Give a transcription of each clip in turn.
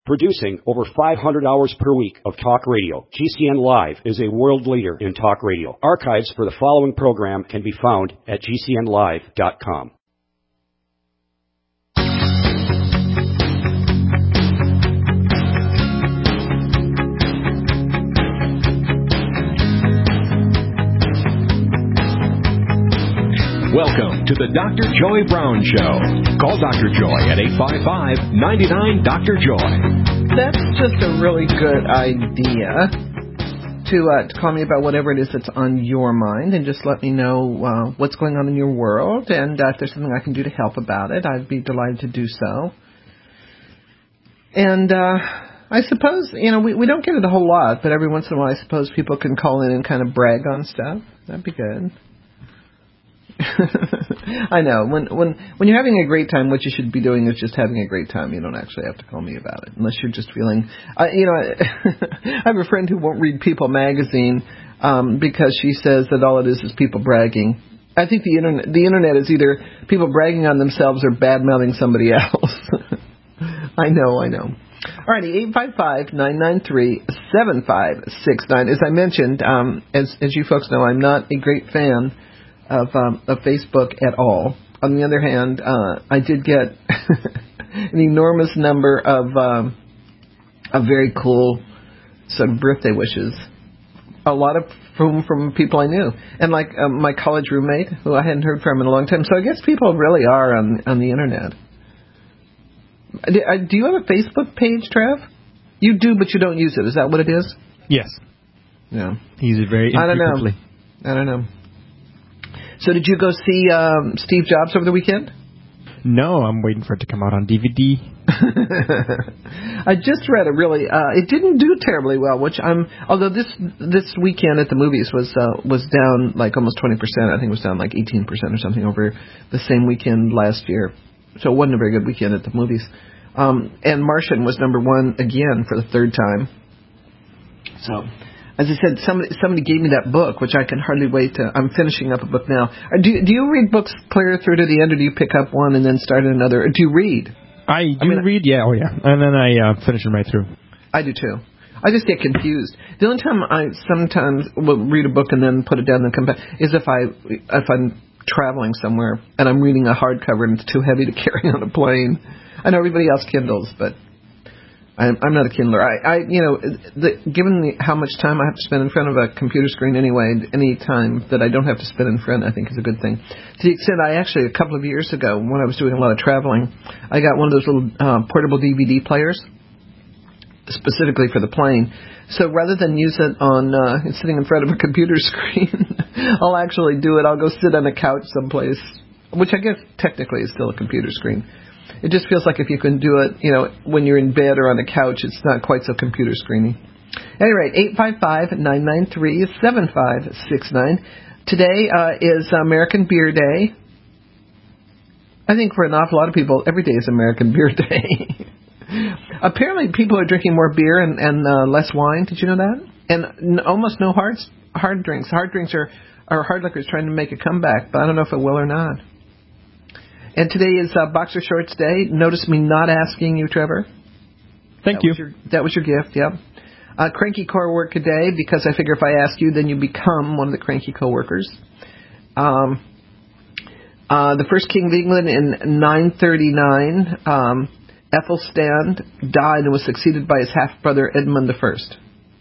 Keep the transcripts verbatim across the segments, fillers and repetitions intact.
Producing over five hundred hours per week of talk radio, G C N Live is a world leader in talk radio. Archives for the following program can be found at G C N live dot com. Welcome to the Doctor Joy Brown Show. Call Doctor Joy at eight five five, nine nine, Doctor Joy. That's just a really good idea to, uh, to call me about whatever it is that's on your mind and just let me know uh, what's going on in your world, and uh, if there's something I can do to help about it, I'd be delighted to do so. And uh, I suppose, you know, we, we don't get it a whole lot, but every once in a while I suppose people can call in and kind of brag on stuff. That'd be good. I know. When when when you're having a great time, what you should be doing is just having a great time. You don't actually have to call me about it, unless you're just feeling. Uh, you know, I have a friend who won't read People magazine um, because she says that all it is is people bragging. I think the internet the internet is either people bragging on themselves or bad mouthing somebody else. I know, I know. Alrighty, eight five five, nine nine three, seven five six nine. As I mentioned, um, as as you folks know, I'm not a great fan Of, um, of Facebook at all. On the other hand, uh, I did get an enormous number of um, of very cool sort of birthday wishes. A lot of from from people I knew, and like um, my college roommate who I hadn't heard from in a long time. So I guess people really are on on the internet. Do, uh, do you have a Facebook page, Trev? You do, but you don't use it. Is that what it is? Yes. Yeah. I use it very infrequently. I don't know. I don't know. So did you go see um, Steve Jobs over the weekend? No, I'm waiting for it to come out on D V D. I just read a really. Uh, it didn't do terribly well, which I'm. Although this this weekend at the movies was uh, was down like almost twenty percent. I think it was down like eighteen percent or something over the same weekend last year. So it wasn't a very good weekend at the movies. Um, and Martian was number one again for the third time. So. As I said, somebody somebody gave me that book, which I can hardly wait to. I'm finishing up a book now. Do you, do you read books clear through to the end, or do you pick up one and then start another? Or do you read? I do I mean, read, yeah, oh yeah, and then I uh, finish them right through. I do too. I just get confused. The only time I sometimes will read a book and then put it down and come back is if I if I'm traveling somewhere and I'm reading a hardcover and it's too heavy to carry on a plane. I know everybody else Kindles, but. I'm, I'm not a Kindler. I, I you know, the, given the, how much time I have to spend in front of a computer screen anyway, any time that I don't have to spend in front, I think is a good thing. To the extent I actually, a couple of years ago, when I was doing a lot of traveling, I got one of those little uh, portable D V D players, specifically for the plane. So rather than use it on uh, sitting in front of a computer screen, I'll actually do it. I'll go sit on a couch someplace, which I guess technically is still a computer screen. It just feels like if you can do it, you know, when you're in bed or on a couch, it's not quite so computer screeny. At any rate, eight five five, nine nine three, seven five six nine. Today uh, is American Beer Day. I think for an awful lot of people, every day is American Beer Day. Apparently, people are drinking more beer and, and uh, less wine. Did you know that? And n- almost no hard hard drinks. Hard drinks are, are hard liquors trying to make a comeback, but I don't know if it will or not. And today is uh, Boxer Shorts Day. Notice me not asking you, Trevor. Thank that you. Was your, that was your gift, yep. Uh, cranky coworker day, because I figure if I ask you, then you become one of the cranky coworkers. Um, uh, the first king of England in nine thirty-nine, um, Athelstan, died and was succeeded by his half-brother Edmund the First.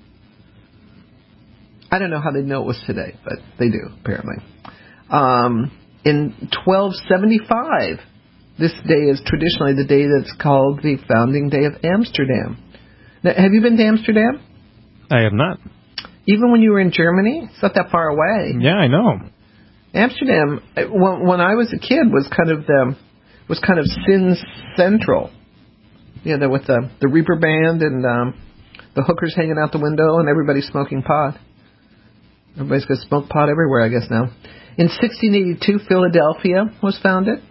I don't know how they know it was today, but they do, apparently. Um... In twelve seventy-five, this day is traditionally the day that's called the founding day of Amsterdam. Now, have you been to Amsterdam? I have not. Even when you were in Germany? It's not that far away. Yeah, I know. Amsterdam, when, when I was a kid, was kind of the was kind of Sin Central. You know, with the, the Reaper Band and um, the hookers hanging out the window and everybody smoking pot. Everybody's going to smoke pot everywhere, I guess, now. In sixteen eighty-two, Philadelphia was founded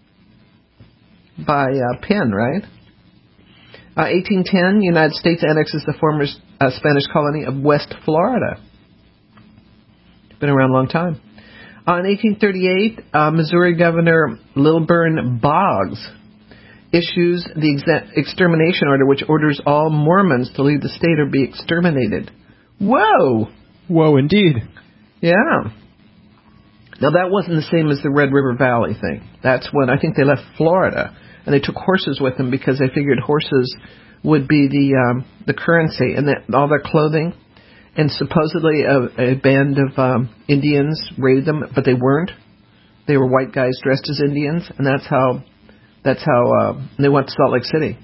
by uh, Penn, right? Uh, eighteen ten, United States annexes the former uh, Spanish colony of West Florida. It's been around a long time. Uh, in eighteen thirty-eight, uh, Missouri Governor Lilburn Boggs issues the exa- extermination order, which orders all Mormons to leave the state or be exterminated. Whoa! Whoa, indeed. Yeah. Now, that wasn't the same as the Red River Valley thing. That's when I think they left Florida, and they took horses with them because they figured horses would be the um, the currency, and that all their clothing. And supposedly a, a band of um, Indians raided them, but they weren't. They were white guys dressed as Indians, and that's how that's how uh, they went to Salt Lake City.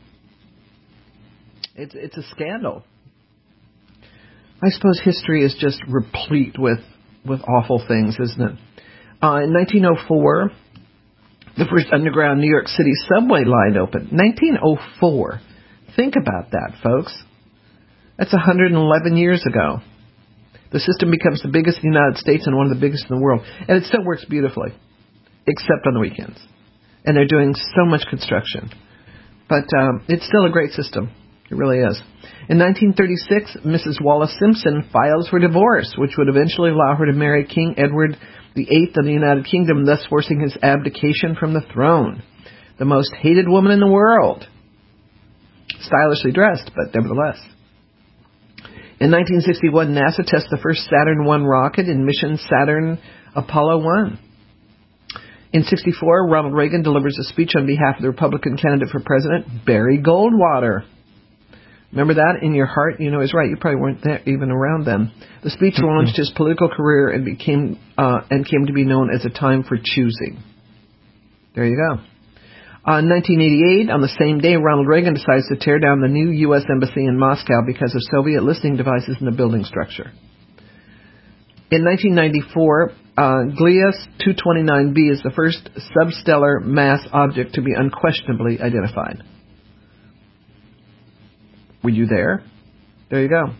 It's it's a scandal. I suppose history is just replete with, with awful things, isn't it? Uh, in nineteen oh four, the first underground New York City subway line opened. nineteen oh four. Think about that, folks. That's one hundred eleven years ago. The system becomes the biggest in the United States and one of the biggest in the world. And it still works beautifully, except on the weekends. And they're doing so much construction. But um, it's still a great system. It really is. In nineteen thirty-six, Missus Wallace Simpson files for divorce, which would eventually allow her to marry King Edward the Eighth of the United Kingdom, thus forcing his abdication from the throne. The most hated woman in the world. Stylishly dressed, but nevertheless. In nineteen sixty-one, NASA tests the first Saturn one rocket in mission Saturn Apollo one. In sixty-four, Ronald Reagan delivers a speech on behalf of the Republican candidate for president, Barry Goldwater. Remember that? In your heart, you know he's right. You probably weren't there, even around then. The speech launched his political career and became uh, and came to be known as a time for choosing. There you go. Uh, in nineteen eighty-eight, on the same day, Ronald Reagan decides to tear down the new U S embassy in Moscow because of Soviet listening devices in the building structure. In nineteen ninety-four, uh, Gliese two twenty-nine b is the first substellar mass object to be unquestionably identified. Were you there? There you go.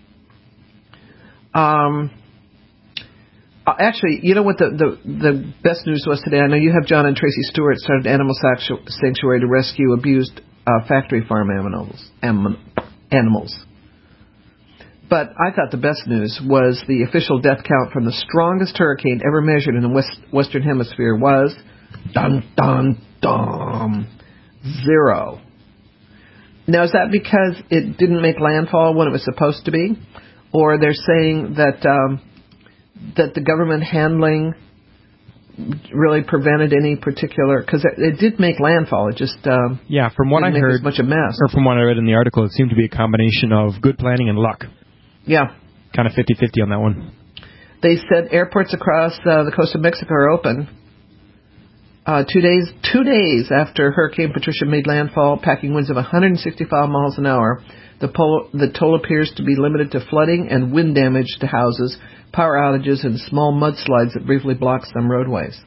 Um, actually, you know what the, the, the best news was today? I know you have John and Tracy Stewart started Animal Sanctuary to rescue abused uh, factory farm animals. animals. But I thought the best news was the official death count from the strongest hurricane ever measured in the west, Western Hemisphere was, dun, dun, dun, zero. Now, is that because it didn't make landfall when it was supposed to be? Or they're saying that um, that the government handling really prevented any particular... Because it, it did make landfall. It just um, yeah, from what didn't I make heard, as much a mess. or from what I read in the article, it seemed to be a combination of good planning and luck. Yeah. Kind of fifty-fifty on that one. They said airports across uh, the coast of Mexico are open. Uh, two days two days after Hurricane Patricia made landfall, packing winds of one hundred sixty-five miles an hour, the, pol- the toll appears to be limited to flooding and wind damage to houses, power outages, and small mudslides that briefly block some roadways.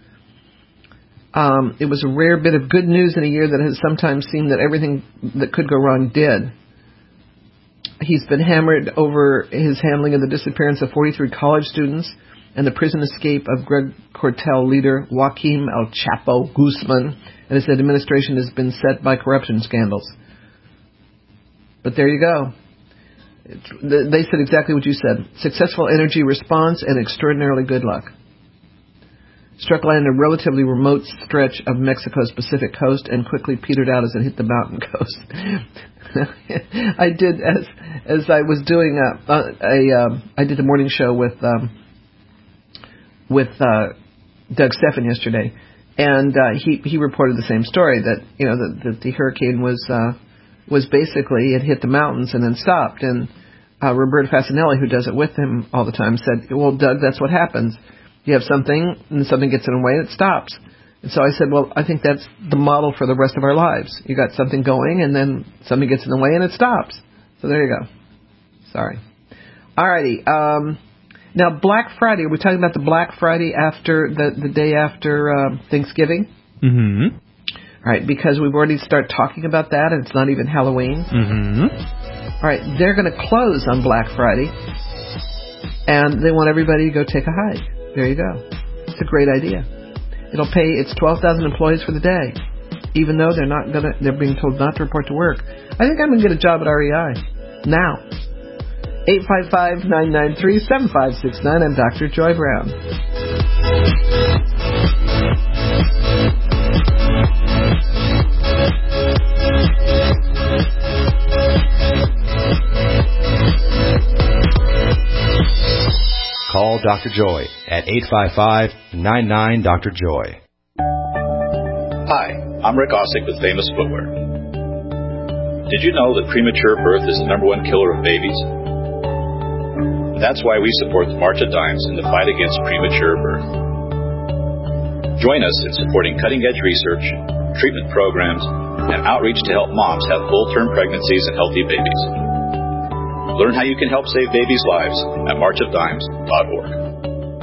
Um, it was a rare bit of good news in a year that has sometimes seemed that everything that could go wrong did. He's been hammered over his handling of the disappearance of forty-three college students and the prison escape of Greg Cartel leader Joaquim El Chapo Guzman, and his administration has been set by corruption scandals. But there you go. It's, they said exactly what you said. Successful energy response and extraordinarily good luck. Struck land in a relatively remote stretch of Mexico's Pacific coast and quickly petered out as it hit the mountain coast. I did, as as I was doing a, a, a um, I did a morning show with um, with uh, Doug Stephan yesterday, and uh, he he reported the same story, that you know that, that the hurricane was uh, was basically it hit the mountains and then stopped, and uh, Roberto Fasanelli, who does it with him all the time, said, "Well, Doug, that's what happens. You have something, and something gets in the way, and it stops." And so I said, well, I think that's the model for the rest of our lives. You got something going, and then something gets in the way, and it stops. So there you go. Sorry. Alrighty. Um, now, Black Friday. Are we talking about the Black Friday after the, the day after uh, Thanksgiving? Mm-hmm. All right, because we've already started talking about that, and it's not even Halloween. Mm-hmm. All right, they're going to close on Black Friday, and they want everybody to go take a hike. There you go. It's a great idea. It'll pay its twelve thousand employees for the day, even though they're not gonna. They're being told not to report to work. I think I'm gonna get a job at R E I now. Eight five five nine nine three seven five six nine. I'm Doctor Joy Brown. call Doctor Joy at eight five five, nine nine, Doctor Joy. Hi, I'm Rick Ossick with Famous Footwear. Did you know that premature birth is the number one killer of babies? That's why we support the March of Dimes in the fight against premature birth. Join us in supporting cutting-edge research, treatment programs, and outreach to help moms have full-term pregnancies and healthy babies. Learn how you can help save babies' lives at march of dimes dot org.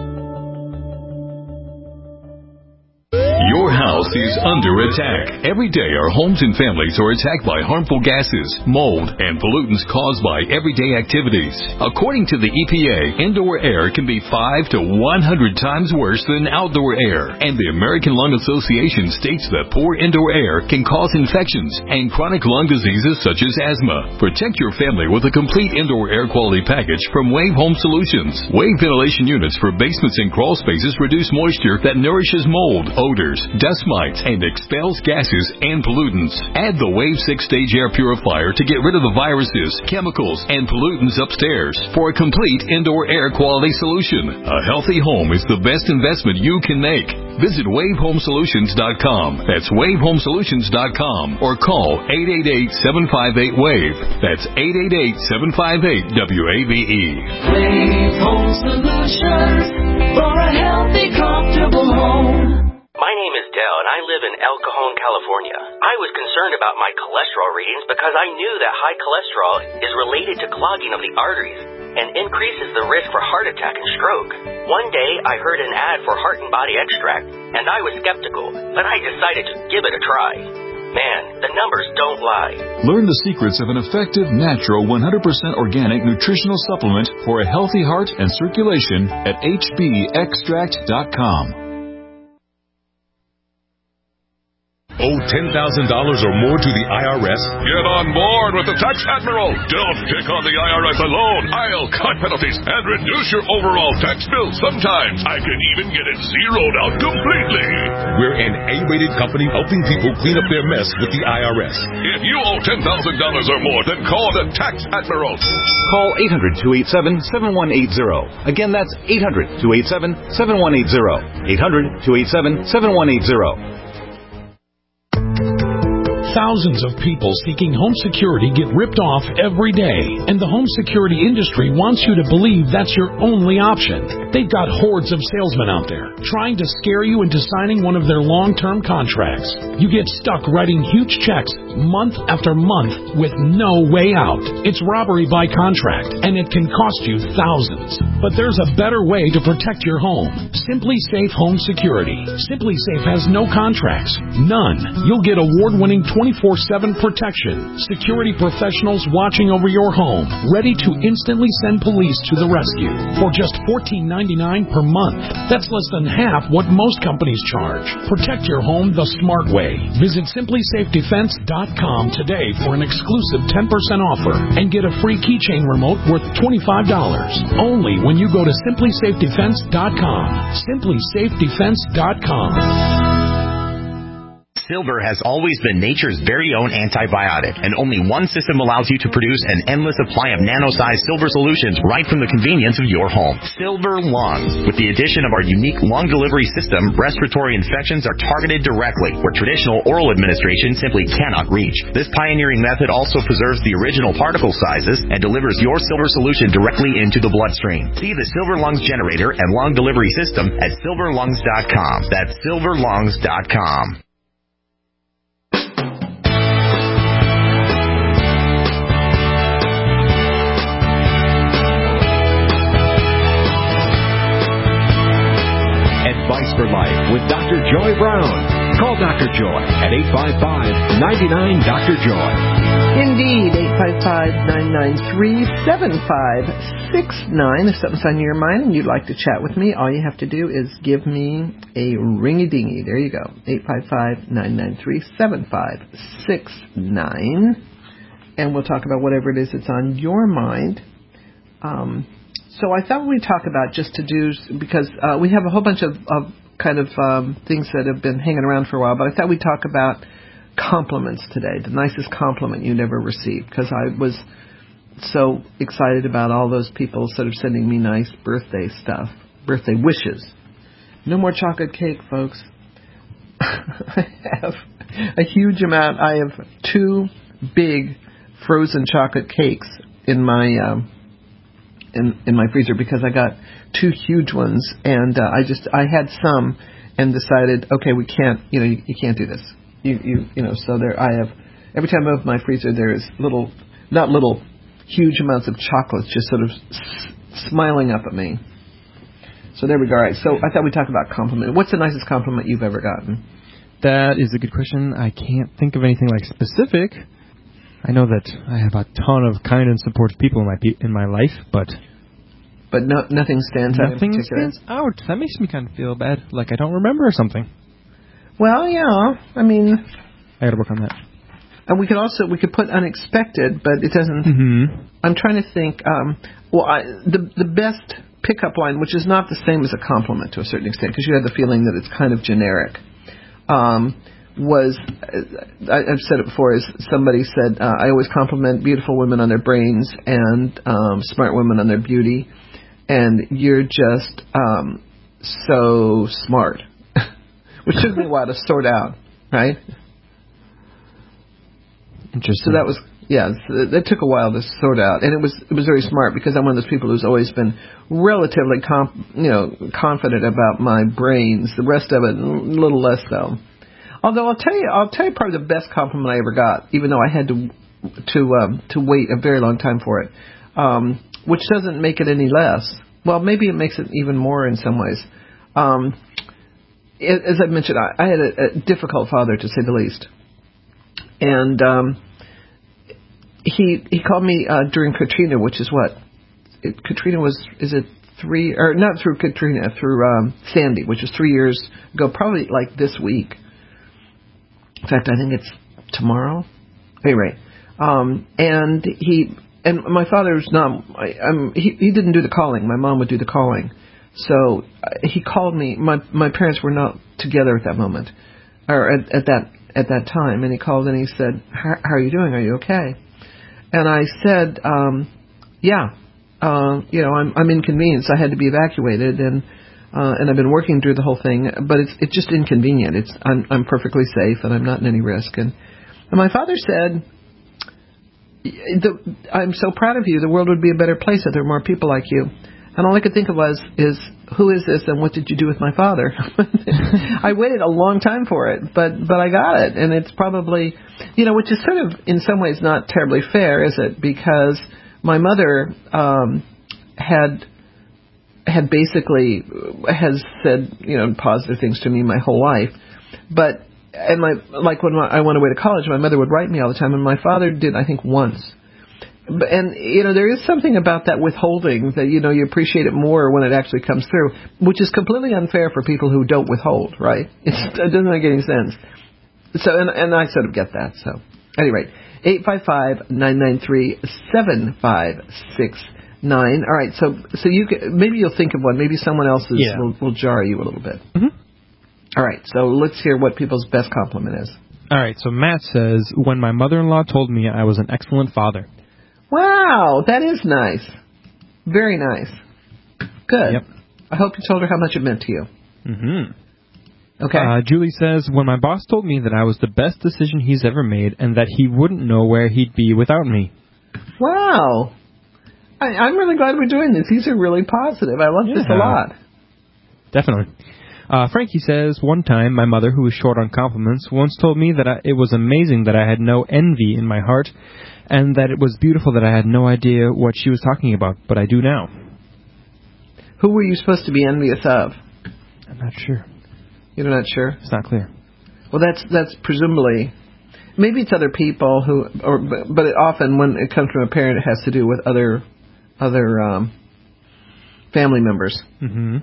Your house is under attack. Every day our homes and families are attacked by harmful gases, mold, and pollutants caused by everyday activities. According to the E P A, indoor air can be five to one hundred times worse than outdoor air. And the American Lung Association states that poor indoor air can cause infections and chronic lung diseases such as asthma. Protect your family with a complete indoor air quality package from Wave Home Solutions. Wave ventilation units for basements and crawl spaces reduce moisture that nourishes mold, odors, dust mites, and expels gases and pollutants. Add the Wave six-stage air purifier to get rid of the viruses, chemicals, and pollutants upstairs for a complete indoor air quality solution. A healthy home is the best investment you can make. Visit wave home solutions dot com. That's wave home solutions dot com or call eight eight eight, seven five eight, WAVE. That's eight eight eight, seven five eight, W A V E. Wave Home Solutions for a healthy, comfortable home. My name is Dell, and I live in El Cajon, California. I was concerned about my cholesterol readings because I knew that high cholesterol is related to clogging of the arteries and increases the risk for heart attack and stroke. One day, I heard an ad for Heart and Body Extract, and I was skeptical, but I decided to give it a try. Man, the numbers don't lie. Learn the secrets of an effective, natural, one hundred percent organic nutritional supplement for a healthy heart and circulation at H B extract dot com. Owe ten thousand dollars or more to the I R S? Get on board with the Tax Admiral. Don't take on the I R S alone. I'll cut penalties and reduce your overall tax bill. Sometimes I can even get it zeroed out completely. We're an A-rated company helping people clean up their mess with the I R S. If you owe ten thousand dollars or more, then call the Tax Admiral. Call eight hundred, two eight seven, seven one eight zero. Again, that's eight hundred, two eight seven, seven one eight zero. eight hundred, two eight seven, seven one eight zero. Thousands of people seeking home security get ripped off every day, and the home security industry wants you to believe that's your only option. They've got hordes of salesmen out there trying to scare you into signing one of their long-term contracts. You get stuck writing huge checks month after month with no way out. It's robbery by contract, and it can cost you thousands. But there's a better way to protect your home. Simply Safe Home Security. Simply Safe has no contracts. None. You'll get award-winning twenty-four seven protection. Security professionals watching over your home, ready to instantly send police to the rescue for just fourteen ninety-nine per month. That's less than half what most companies charge. Protect your home the smart way. Visit simply safe defense dot com today for an exclusive ten percent offer and get a free keychain remote worth twenty-five dollars. Only when you go to simply safe defense dot com. simply safe defense dot com. Silver has always been nature's very own antibiotic, and only one system allows you to produce an endless supply of nano-sized silver solutions right from the convenience of your home. Silver Lungs. With the addition of our unique lung delivery system, respiratory infections are targeted directly, where traditional oral administration simply cannot reach. This pioneering method also preserves the original particle sizes and delivers your silver solution directly into the bloodstream. See the Silver Lungs generator and lung delivery system at silver lungs dot com. That's silver lungs dot com. Advice for Life with Doctor Joy Brown. Call Doctor Joy at eight five five, nine nine, Doctor Joy. Indeed, eight five five, nine nine three, seven five six nine. If something's on your mind and you'd like to chat with me, all you have to do is give me a ringy-dingy. There you go, eight five five, nine nine three, seven five six nine. And we'll talk about whatever it is that's on your mind. Um... So I thought we'd talk about just to-dos, because uh, we have a whole bunch of, of kind of um, things that have been hanging around for a while, but I thought we'd talk about compliments today, the nicest compliment you'd ever received, because I was so excited about all those people sort of sending me nice birthday stuff. birthday wishes. No more chocolate cake, folks. I have a huge amount. I have two big frozen chocolate cakes in my um, in in my freezer because I got two huge ones, and uh, I just I had some and decided, okay, we can't, you know, you, you can't do this. You you you know, so there I have. Every time I open my freezer, there's little, not little, huge amounts of chocolates just sort of s- smiling up at me. So there we go. All right. So I thought we'd talk about compliment. What's the nicest compliment you've ever gotten? That is a good question. I can't think of anything like specific. I know that I have a ton of kind and supportive people in my pe- in my life, but but no, nothing stands out. Nothing in particular. stands out. That makes me kind of feel bad, like I don't remember something. Well, yeah. I mean, I got to work on that. And we could also we could put unexpected, but it doesn't. Mm-hmm. I'm trying to think. Um, well, I, the the best pickup line, which is not the same as a compliment to a certain extent, because you have the feeling that it's kind of generic. Um, was I, I've said it before? Is somebody said uh, I always compliment beautiful women on their brains and um, smart women on their beauty, and you're just um, so smart, which took me a while to sort out, right? Interesting. So that was, yeah, that took a while to sort out, and it was it was very smart because I'm one of those people who's always been relatively, comp, you know, confident about my brains. The rest of it, a little less so. Although I'll tell you, I'll tell you probably the best compliment I ever got, even though I had to to um, to wait a very long time for it, um, which doesn't make it any less. Well, maybe it makes it even more in some ways. Um, as I mentioned, I, I had a, a difficult father, to say the least. And um, he he called me uh, during Katrina, which is what it, Katrina was. Is it three or not through Katrina? Through um, Sandy, which is three years ago, probably like this week. In fact, I think it's tomorrow. Anyway, um, and he and my father's not. I, I'm, he he didn't do the calling. My mom would do the calling. So uh, he called me. My my parents were not together at that moment, or at, at that. at that time, and he called and he said, how, how are you doing? Are you okay? And I said, um, yeah, uh, you know, I'm, I'm inconvenienced. I had to be evacuated, and uh, and I've been working through the whole thing, but it's it's just inconvenient. It's I'm I'm perfectly safe, and I'm not in any risk. And, and my father said, the, I'm so proud of you. The world would be a better place if there were more people like you. And all I could think of was, is who is this and what did you do with my father? I waited a long time for it, but but I got it. And it's probably, you know, which is sort of in some ways not terribly fair, is it? Because my mother um, had had basically has said, you know, positive things to me my whole life. But, and my like when I went away to college, my mother would write me all the time, and my father did, I think, once. And, you know, there is something about that withholding that, you know, you appreciate it more when it actually comes through, which is completely unfair for people who don't withhold, right? It's, it doesn't make any sense. So, and, and I sort of get that. So, at any rate, eight five five, nine nine three, seven five six nine. All right, so so you can, maybe you'll think of one. Maybe someone else's yeah. will, will jar you a little bit. Mm-hmm. All right, so let's hear what people's best compliment is. All right, so Matt says, when my mother-in-law told me I was an excellent father. Wow, that is nice. Very nice. Good. Yep. I hope you told her how much it meant to you. Mm-hmm. Okay. Uh, Julie says, when my boss told me that I was the best decision he's ever made and that he wouldn't know where he'd be without me. Wow. I, I'm really glad we're doing this. These are really positive. I love yeah. this a lot. Definitely. Uh, Frankie says, one time my mother, who was short on compliments, once told me that I, it was amazing that I had no envy in my heart and that it was beautiful that I had no idea what she was talking about, but I do now. Who were you supposed to be envious of? I'm not sure. You're not sure? It's not clear. Well, that's that's presumably, maybe it's other people who, or but it often when it comes from a parent, it has to do with other other um, family members. Mm-hmm.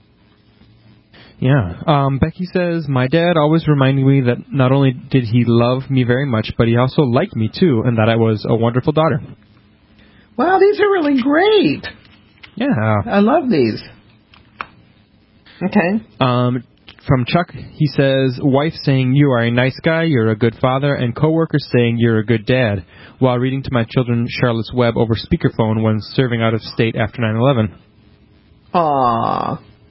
Yeah. Um, Becky says, my dad always reminded me that not only did he love me very much, but he also liked me too, and that I was a wonderful daughter. Wow, these are really great. Yeah. I love these. Okay. Um, from Chuck, he says, wife saying, you are a nice guy, you're a good father, and coworkers saying you're a good dad, while reading to my children Charlotte's Web over speakerphone when serving out of state after nine eleven. Aww.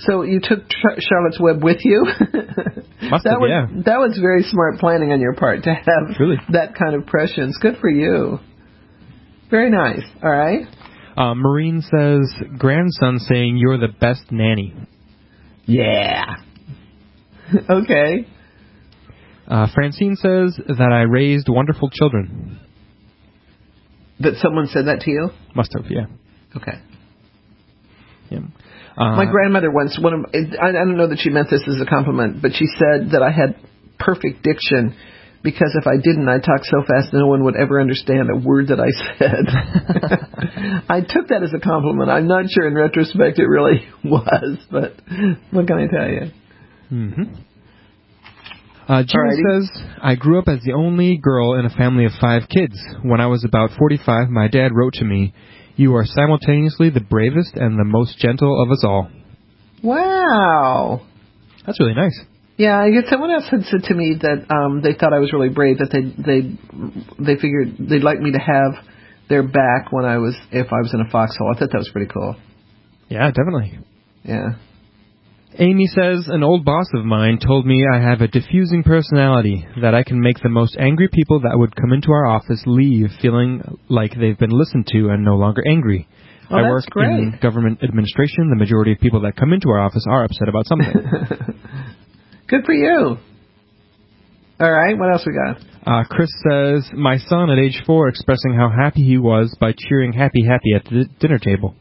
So you took Char- Charlotte's Web with you? Must that have, was, yeah. That was very smart planning on your part to have really? that kind of prescience. Good for you. Very nice. All right. Uh, Maureen says, grandson saying you're the best nanny. Yeah. Okay. Uh, Francine says that I raised wonderful children. That someone said that to you? Must have, yeah. Okay. Yeah. Uh, My grandmother once, one of, I, I don't know that she meant this as a compliment, but she said that I had perfect diction because if I didn't, I'd talk so fast no one would ever understand a word that I said. I took that as a compliment. I'm not sure in retrospect it really was, but what can I tell you? Mm-hmm. Uh, Jimmy says, I grew up as the only girl in a family of five kids. When I was about forty-five, my dad wrote to me, you are simultaneously the bravest and the most gentle of us all. Wow. That's really nice. Yeah, I guess someone else had said to me that um, they thought I was really brave, that they they they figured they'd like me to have their back when I was, if I was in a foxhole. I thought that was pretty cool. Yeah, definitely. Yeah. Amy says, an old boss of mine told me I have a diffusing personality, that I can make the most angry people that would come into our office leave feeling like they've been listened to and no longer angry. Oh, I that's work great. in government administration. The majority of people that come into our office are upset about something. Good for you. All right, what else we got? Uh, Chris says, my son at age four expressing how happy he was by cheering happy, happy at the dinner table.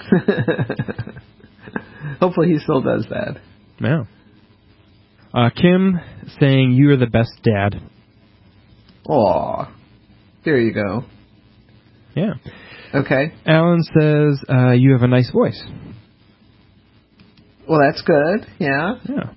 Hopefully he still does that. Yeah. Uh, Kim saying, you're the best dad. Aw. There you go. Yeah. Okay. Alan says, uh, you have a nice voice. Well, that's good. Yeah. Yeah.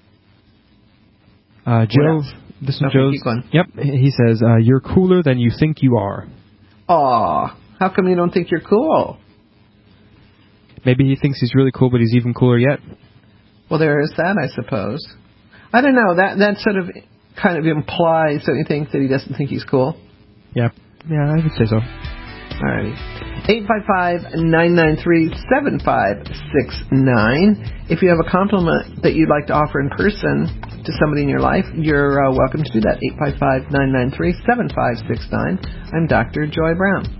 Uh, Joe, this is Okay, Joe's. keep going. Yep. He says, uh, you're cooler than you think you are. Aw. How come you don't think you're cool? Maybe he thinks he's really cool, but he's even cooler yet. Well, there is that, I suppose. I don't know. That that sort of kind of implies, don't you think, that he doesn't think he's cool? Yeah. Yeah, I would say so. Alrighty. eight five five, nine nine three, seven five six nine. If you have a compliment that you'd like to offer in person to somebody in your life, you're uh, welcome to do that. eight five five, nine nine three, seven five six nine. I'm Doctor Joy Brown.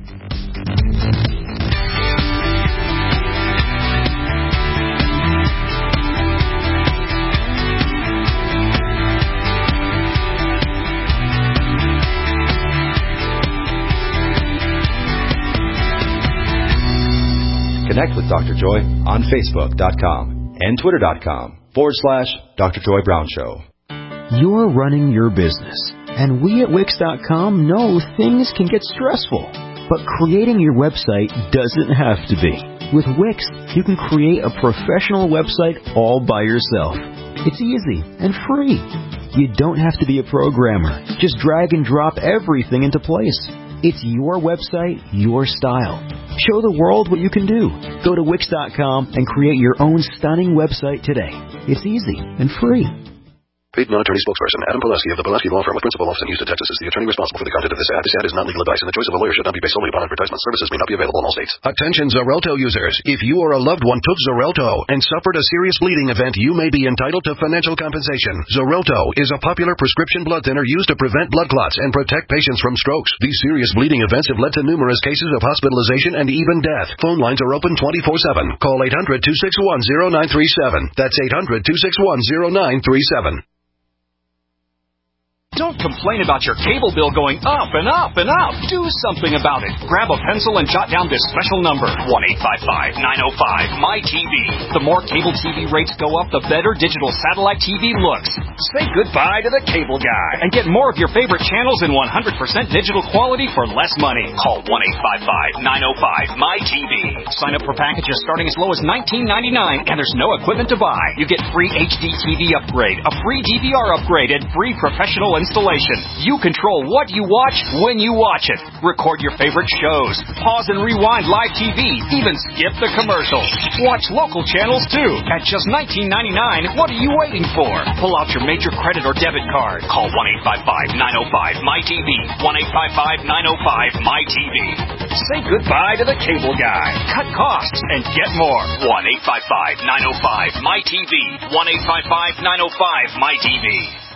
Connect with Doctor Joy on Facebook dot com and Twitter dot com forward slash Doctor Joy Brown Show. You're running your business, and we at Wix dot com know things can get stressful. But creating your website doesn't have to be. With Wix, you can create a professional website all by yourself. It's easy and free. You don't have to be a programmer. Just drag and drop everything into place. It's your website, your style. Show the world what you can do. Go to Wix dot com and create your own stunning website today. It's easy and free. Paid non-attorney spokesperson Adam Pileski of the Pileski Law Firm with principal office in Houston, Texas is the attorney responsible for the content of this ad. This ad is not legal advice, and the choice of a lawyer should not be based solely upon advertisement. Services may not be available in all states. Attention Xarelto users. If you or a loved one took Xarelto and suffered a serious bleeding event, you may be entitled to financial compensation. Xarelto is a popular prescription blood thinner used to prevent blood clots and protect patients from strokes. These serious bleeding events have led to numerous cases of hospitalization and even death. Phone lines are open twenty-four seven. Call eight hundred, two six one, zero nine three seven. That's eight hundred, two six one, zero nine three seven. Don't complain about your cable bill going up and up and up. Do something about it. Grab a pencil and jot down this special number, one eight five five, nine oh five, M Y T V. The more cable T V rates go up, the better digital satellite T V looks. Say goodbye to the cable guy and get more of your favorite channels in one hundred percent digital quality for less money. Call one eight five five, nine oh five, M Y T V. Sign up for packages starting as low as nineteen ninety-nine, and there's no equipment to buy. You get free H D T V upgrade, a free D V R upgrade, and free professional installation. You control what you watch when you watch it. Record your favorite shows. Pause and rewind live T V. Even skip the commercials. Watch local channels too. At just nineteen ninety-nine, what are you waiting for? Pull out your major credit or debit card. Call one eight five five, nine oh five, M Y T V. one eight five five, nine oh five, M Y T V. Say goodbye to the cable guy. Cut costs and get more. one eight five five, nine oh five, M Y T V. one eight five five, nine oh five, M Y T V.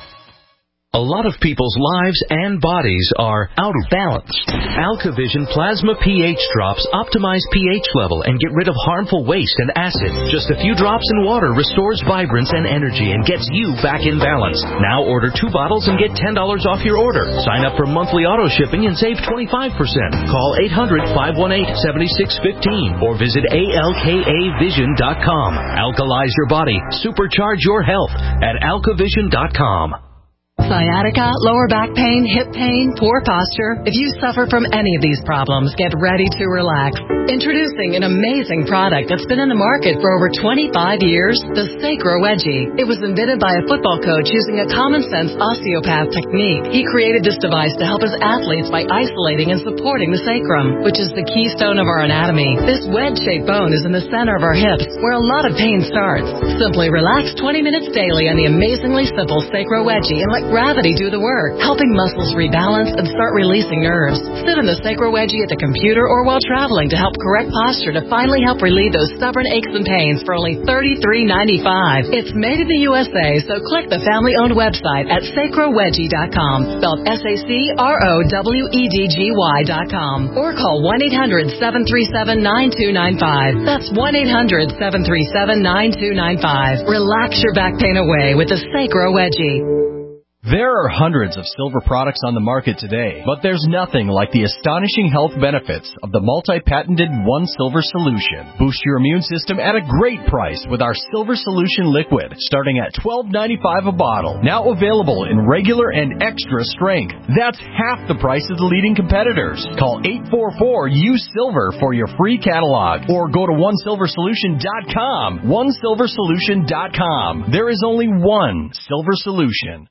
A lot of people's lives and bodies are out of balance. AlkaVision Plasma pH drops optimize pH level and get rid of harmful waste and acid. Just a few drops in water restores vibrance and energy and gets you back in balance. Now order two bottles and get ten dollars off your order. Sign up for monthly auto shipping and save twenty-five percent. Call eight hundred, five one eight, seven six one five or visit A L K A vision dot com. Alkalize your body. Supercharge your health at alka vision dot com. Sciatica, lower back pain, hip pain, poor posture. If you suffer from any of these problems, get ready to relax. Introducing an amazing product that's been in the market for over twenty-five years, the Sacro Wedgie. It was invented by a football coach using a common-sense osteopath technique. He created this device to help his athletes by isolating and supporting the sacrum, which is the keystone of our anatomy. This wedge-shaped bone is in the center of our hips, where a lot of pain starts. Simply relax twenty minutes daily on the amazingly simple Sacro Wedgie and let gravity do the work, helping muscles rebalance and start releasing nerves. Sit in the Sacro Wedgie at the computer or while traveling to help correct posture to finally help relieve those stubborn aches and pains for only thirty-three ninety-five. It's made in the U S A, so click the family-owned website at sacro wedgie dot com, spelled S A C R O W E D G Y dot com, or call one eight hundred, seven three seven, nine two nine five. That's one eight hundred, seven three seven, nine two nine five. Relax your back pain away with the Sacro Wedgie. There are hundreds of silver products on the market today, but there's nothing like the astonishing health benefits of the multi-patented One Silver Solution. Boost your immune system at a great price with our Silver Solution Liquid, starting at twelve ninety-five a bottle. Now available in regular and extra strength. That's half the price of the leading competitors. Call eight four four, U S I L V E R for your free catalog, or go to one silver solution dot com. one silver solution dot com. There is only one Silver Solution.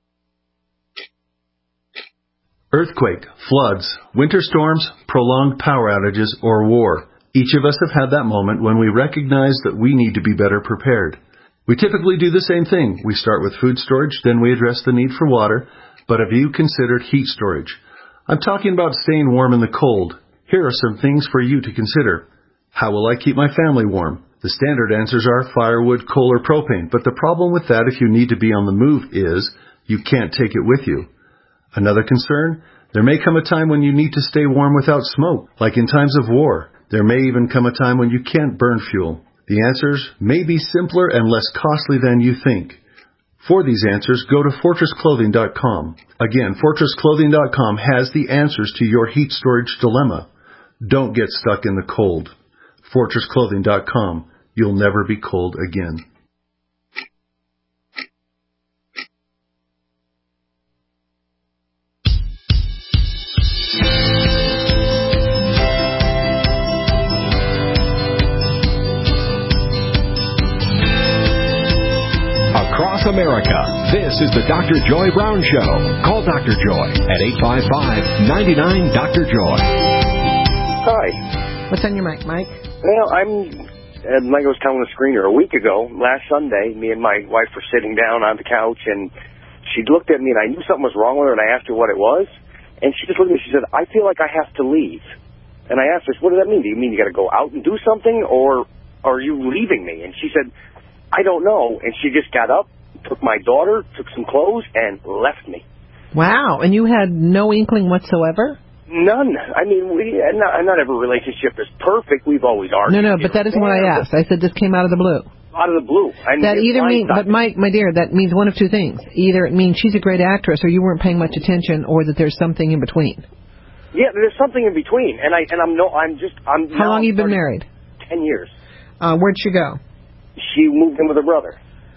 Earthquake, floods, winter storms, prolonged power outages, or war. Each of us have had that moment when we recognize that we need to be better prepared. We typically do the same thing. We start with food storage, then we address the need for water. But have you considered heat storage? I'm talking about staying warm in the cold. Here are some things for you to consider. How will I keep my family warm? The standard answers are firewood, coal, or propane. But the problem with that if you need to be on the move is you can't take it with you. Another concern, there may come a time when you need to stay warm without smoke, like in times of war. There may even come a time when you can't burn fuel. The answers may be simpler and less costly than you think. For these answers, go to fortress clothing dot com. Again, fortress clothing dot com has the answers to your heat storage dilemma. Don't get stuck in the cold. fortress clothing dot com. You'll never be cold again. Across America, this is the Doctor Joy Brown Show. Call Doctor Joy at eight five five, nine nine, Doctor Joy. Hi. What's on your mic, Mike? Well, I'm, uh, like I was telling the screener a week ago, last Sunday, me and my wife were sitting down on the couch, and she looked at me, and I knew something was wrong with her, and I asked her what it was, and she just looked at me, she said, I feel like I have to leave. And I asked her, what does that mean? Do you mean you got to go out and do something, or are you leaving me? And she said, I don't know. And she just got up, took my daughter, took some clothes, and left me. Wow. And you had no inkling whatsoever? None. I mean, we not, not every relationship is perfect. We've always argued. No, no, but that isn't what I asked. I said this came out of the blue. Out of the blue. I mean, that either means, but Mike, my dear, that means one of two things. Either it means she's a great actress, or you weren't paying much attention, or that there's something in between. Yeah, there's something in between, and I and I'm no, I'm just I'm. How long have you been married? Ten years. Uh, where'd she go? She moved in with her brother.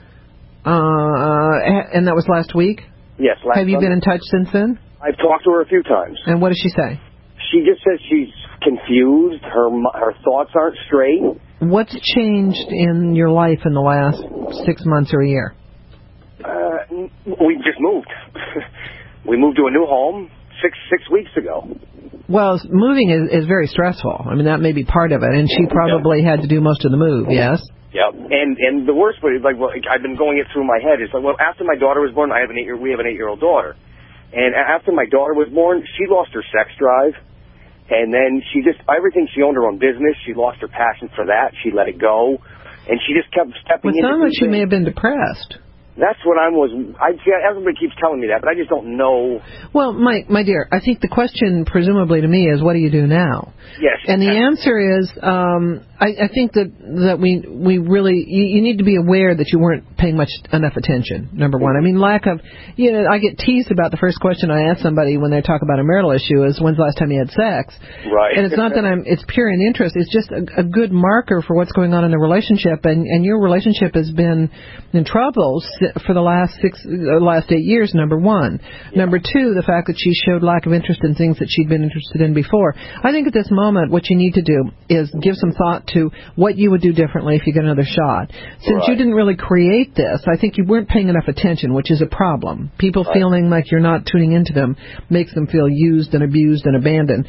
Uh, and that was last week? Yes, last Have you Sunday. been in touch since then? I've talked to her a few times. And what does she say? She just says she's confused. Her her thoughts aren't straight. What's changed in your life in the last six months or a year? Uh, we just moved. We moved to a new home six six weeks ago. Well, moving is, is very stressful. I mean, that may be part of it. And she probably yeah. had to do most of the move, yes? Yeah, and and the worst part is, like, well, I've been going it through my head. Is like, well, after my daughter was born, I have an eight year we have an eight year old daughter, and after my daughter was born, she lost her sex drive, And then she just, everything, she owned her own business. She lost her passion for that. She let it go. And she just kept stepping well, into it sounds like she things. may have been depressed. That's what I was, I, everybody keeps telling me that, but I just don't know. Well, my, my dear, I think the question presumably to me is, what do you do now? Yes. And the answer is, um, I, I think that, that we, we really, you, you need to be aware that you weren't paying much enough attention, number one. I mean, lack of, you know, I get teased about the first question I ask somebody when they talk about a marital issue is, when's the last time you had sex? Right. And it's not that I'm, it's pure in interest, it's just a, a good marker for what's going on in the relationship, and, and your relationship has been in trouble for the last six, uh, last eight years, number one. Yeah. Number two, the fact that she showed lack of interest in things that she'd been interested in before. I think at this moment, what you need to do is give some thought to what you would do differently if you get another shot. Since right. you didn't really create this, I think you weren't paying enough attention, which is a problem. People right. feeling like you're not tuning into them makes them feel used and abused and abandoned.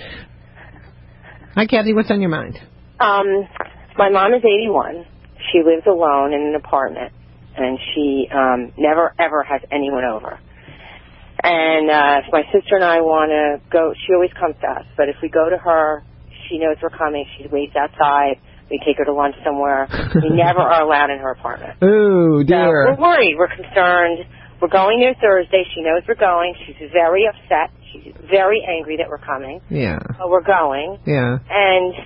Hi, Kathy, what's on your mind? Um, my mom is eighty-one. She lives alone in an apartment, and she um, never, ever has anyone over. And uh, if my sister and I want to go, she always comes to us. But if we go to her, she knows we're coming. She waits outside. We take her to lunch somewhere. We never are allowed in her apartment. Oh, dear. So we're worried. We're concerned. We're going there Thursday. She knows we're going. She's very upset. She's very angry that we're coming. Yeah. But we're going. Yeah. And,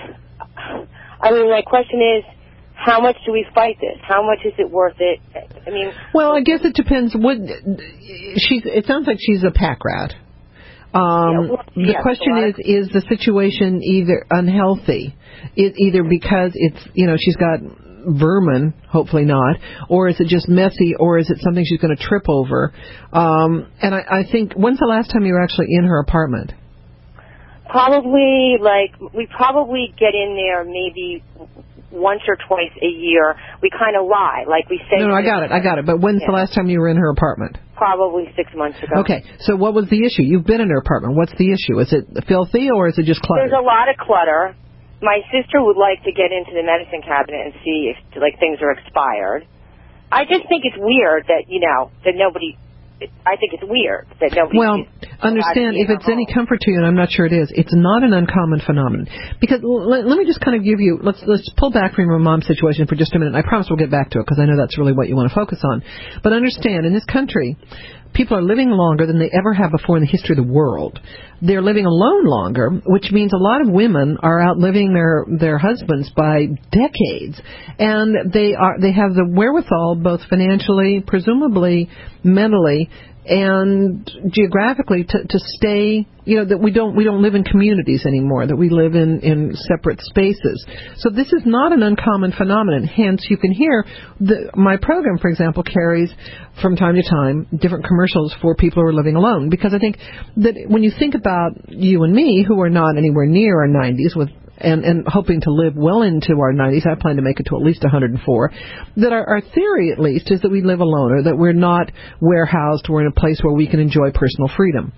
I mean, my question is, how much do we fight this? How much is it worth it? I mean... Well, I guess it depends. What she's. It sounds like she's a pack rat. Um, yeah, well, the yes, question so is, is the situation either unhealthy, it, either because it's, you know, she's got vermin, hopefully not, or is it just messy, or is it something she's going to trip over? Um, and I, I think, when's the last time you were actually in her apartment? Probably, like, we probably get in there maybe once or twice a year. We kind of lie, like we say. No, no, I got it, I got it. But when's yeah. the last time you were in her apartment? Probably six months ago. Okay, so what was the issue? You've been in her apartment. What's the issue? Is it filthy or is it just cluttered? There's a lot of clutter. My sister would like to get into the medicine cabinet and see if, like, things are expired. I just think it's weird that, you know, that nobody... I think it's weird that nobody... Well, understand, if it's any comfort to you, and I'm not sure it is, it's not an uncommon phenomenon. Because let, let me just kind of give you... Let's let's pull back from your mom's situation for just a minute. I promise we'll get back to it, because I know that's really what you want to focus on. But understand, in this country, people are living longer than they ever have before in the history of the world. They're living alone longer, which means a lot of women are outliving their their husbands by decades, and they are they have the wherewithal, both financially, presumably mentally, and geographically, to to stay. You know, that we don't we don't live in communities anymore, that we live in, in separate spaces. So this is not an uncommon phenomenon. Hence, you can hear the, my program, for example, carries from time to time different commercials for people who are living alone. Because I think that when you think about you and me, who are not anywhere near our nineties, with and, and hoping to live well into our nineties, I plan to make it to at least one hundred four, that our, our theory, at least, is that we live alone, or that we're not warehoused, we're in a place where we can enjoy personal freedom.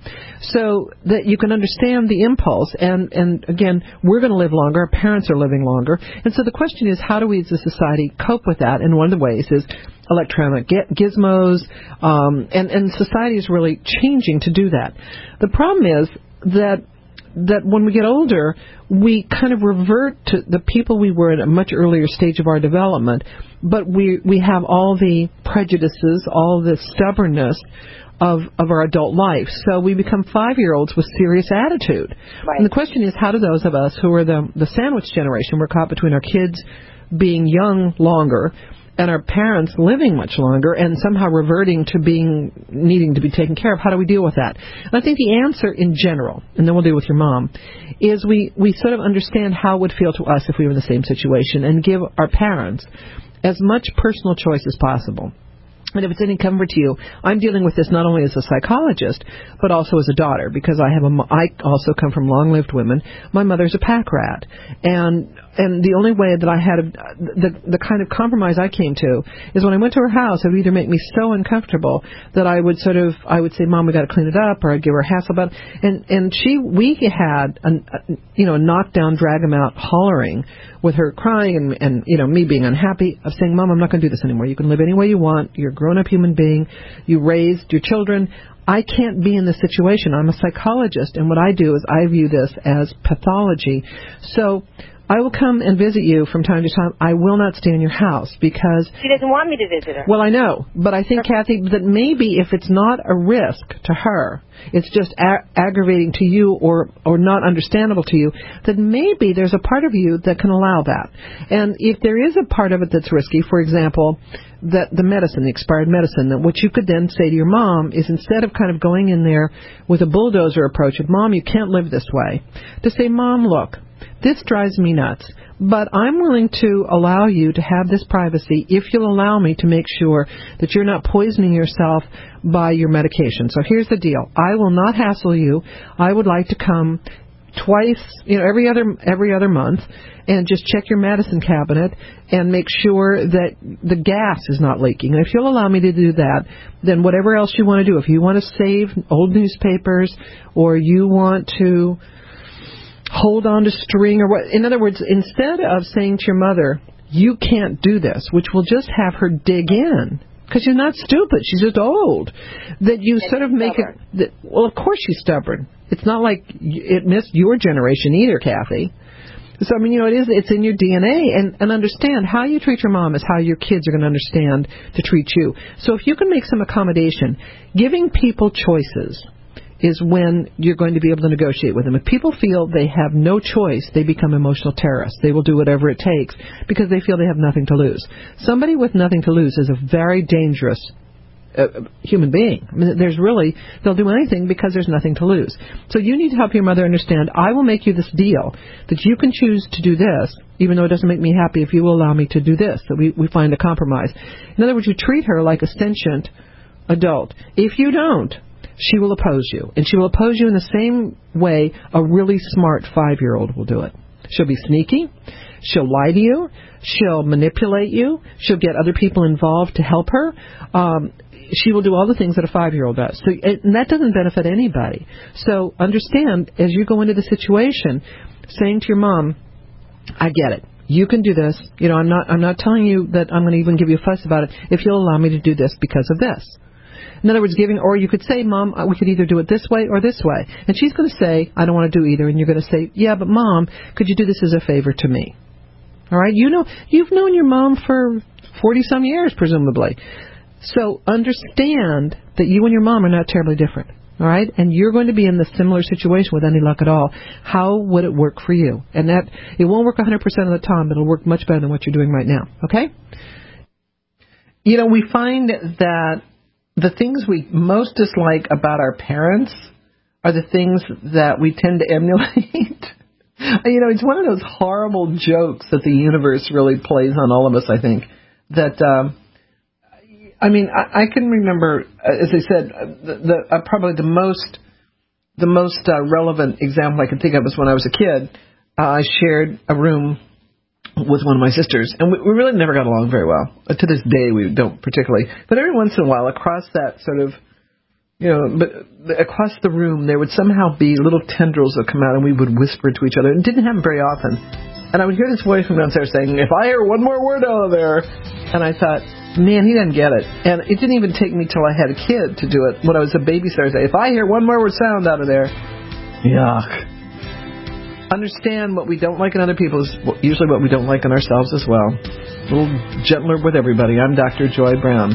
So that you can understand the impulse, and, and again, we're going to live longer, our parents are living longer, and so the question is, how do we as a society cope with that? And one of the ways is electronic gizmos, um, and, and society is really changing to do that. The problem is that that when we get older, we kind of revert to the people we were at a much earlier stage of our development, but we we have all the prejudices, all the stubbornness of of our adult life. So we become five-year-olds with serious attitude. Right. And the question is, how do those of us who are the the sandwich generation, we're caught between our kids being young longer and our parents living much longer and somehow reverting to being, needing to be taken care of, how do we deal with that? And I think the answer in general, and then we'll deal with your mom, is we, we sort of understand how it would feel to us if we were in the same situation and give our parents as much personal choice as possible. And if it's any comfort to you, I'm dealing with this not only as a psychologist, but also as a daughter, because I have a, I also come from long-lived women. My mother's a pack rat, and and the only way that I had a, the the kind of compromise I came to is when I went to her house, it would either make me so uncomfortable that I would sort of I would say, "Mom, we got to clean it up," or I'd give her a hassle about it. And and she we had a, a you know a knockdown, drag 'em out hollering with her crying and and you know me being unhappy of saying, "Mom, I'm not going to do this anymore. You can live any way you want. You're grown-up human being. You raised your children. I can't be in this situation. I'm a psychologist, and what I do is I view this as pathology. So I will come and visit you from time to time. I will not stay in your house because... She doesn't want me to visit her. Well, I know. But I think, Kathy, that maybe if it's not a risk to her, it's just a- aggravating to you or, or not understandable to you, then maybe there's a part of you that can allow that. And if there is a part of it that's risky, for example, that the medicine, the expired medicine, that what you could then say to your mom is instead of kind of going in there with a bulldozer approach of, Mom, you can't live this way, to say, Mom, look, this drives me nuts, but I'm willing to allow you to have this privacy if you'll allow me to make sure that you're not poisoning yourself by your medication. So here's the deal. I will not hassle you. I would like to come twice, you know, every other every other month and just check your medicine cabinet and make sure that the gas is not leaking. And if you'll allow me to do that, then whatever else you want to do, if you want to save old newspapers or you want to hold on to string or what. In other words, instead of saying to your mother, you can't do this, which will just have her dig in, because she's not stupid, she's just old, that you and sort of make stubborn. it, that, well, of course she's stubborn. It's not like it missed your generation either, Kathy. So, I mean, you know, it is, it's in your D N A, and, and understand how you treat your mom is how your kids are going to understand to treat you. So if you can make some accommodation, giving people choices is when you're going to be able to negotiate with them. If people feel they have no choice, they become emotional terrorists. They will do whatever it takes because they feel they have nothing to lose. Somebody with nothing to lose is a very dangerous uh, human being. I mean, there's really, they'll do anything because there's nothing to lose. So you need to help your mother understand, I will make you this deal, that you can choose to do this, even though it doesn't make me happy if you will allow me to do this, that we, we find a compromise. In other words, you treat her like a sentient adult. If you don't, she will oppose you. And she will oppose you in the same way a really smart five-year-old will do it. She'll be sneaky. She'll lie to you. She'll manipulate you. She'll get other people involved to help her. Um, she will do all the things that a five-year-old does. So, and that doesn't benefit anybody. So understand, as you go into the situation, saying to your mom, I get it. You can do this. You know, I'm not, I'm not telling you that I'm going to even give you a fuss about it if you'll allow me to do this because of this. In other words, giving, or you could say, Mom, we could either do it this way or this way. And she's going to say, I don't want to do either. And you're going to say, yeah, but Mom, could you do this as a favor to me? All right? You know, you've known your mom for forty-some years, presumably. So understand that you and your mom are not terribly different. All right? And you're going to be in the similar situation with any luck at all. How would it work for you? And that, it won't work one hundred percent of the time, but it'll work much better than what you're doing right now. Okay? You know, we find that the things we most dislike about our parents are the things that we tend to emulate. You know, it's one of those horrible jokes that the universe really plays on all of us, I think. That, um, I mean, I, I can remember, as I said, the, the uh, probably the most the most uh, relevant example I can think of was when I was a kid. Uh, I shared a room with one of my sisters, and we, we really never got along very well. Uh, to this day, we don't particularly. But every once in a while, across that sort of, you know, but across the room, there would somehow be little tendrils that come out, and we would whisper to each other. It didn't happen very often. And I would hear this voice from downstairs saying, if I hear one more word out of there. And I thought, man, he doesn't get it. And it didn't even take me till I had a kid to do it. When I was a babysitter, I say, if I hear one more word sound out of there, yuck. Understand what we don't like in other people is usually what we don't like in ourselves as well. A little gentler with everybody. I'm Doctor Joy Brown.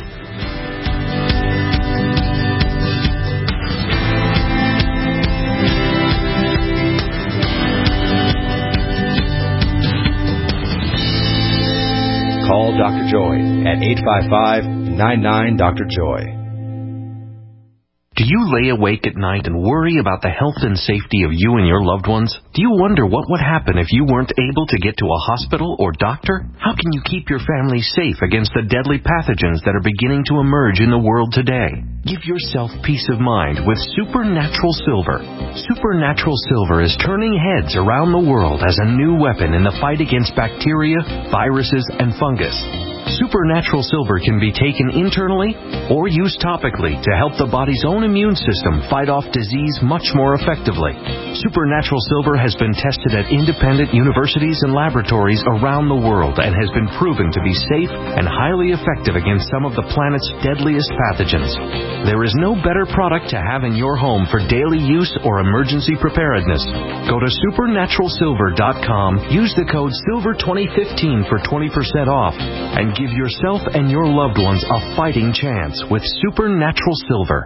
Call Doctor Joy at eight five five, nine nine, Doctor Joy. Do you lay awake at night and worry about the health and safety of you and your loved ones? Do you wonder what would happen if you weren't able to get to a hospital or doctor? How can you keep your family safe against the deadly pathogens that are beginning to emerge in the world today? Give yourself peace of mind with Supernatural Silver. Supernatural Silver is turning heads around the world as a new weapon in the fight against bacteria, viruses, and fungus. Supernatural Silver can be taken internally or used topically to help the body's own immune system fight off disease much more effectively. Supernatural Silver has been tested at independent universities and laboratories around the world and has been proven to be safe and highly effective against some of the planet's deadliest pathogens. There is no better product to have in your home for daily use or emergency preparedness. Go to supernatural silver dot com, use the code silver twenty fifteen for twenty percent off, and give yourself and your loved ones a fighting chance with Supernatural Silver.